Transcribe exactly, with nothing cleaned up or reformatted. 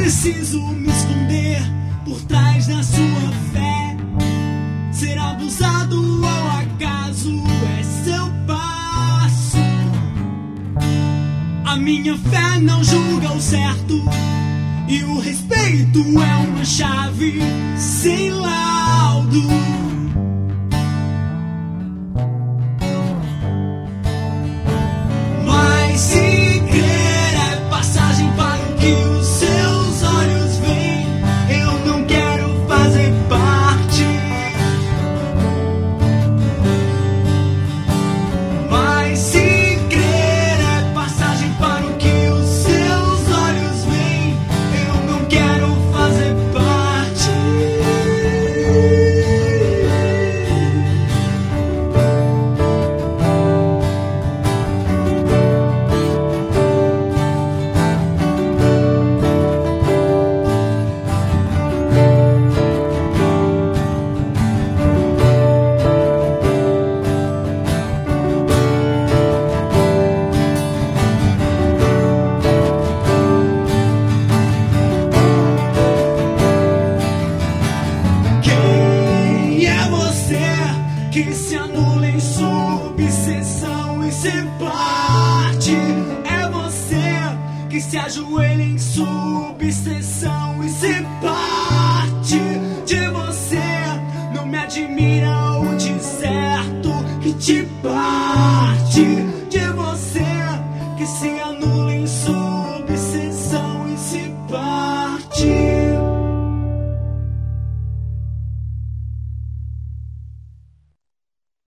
preciso me esconder por trás da sua fé. Ser abusado ao acaso é seu passo. A minha fé não julga o certo, e o respeito é uma chave sem laudo. Mas se crer é passagem para o que os seus olhos veem, eu não quero fazer parte. Mas se crer é passagem para o que os seus olhos veem, eu não quero fazer parte. Quem é você que se anula em subseção e se parte? É você que se ajoelha em subseção e se parte. De você não me admira o deserto que te parte.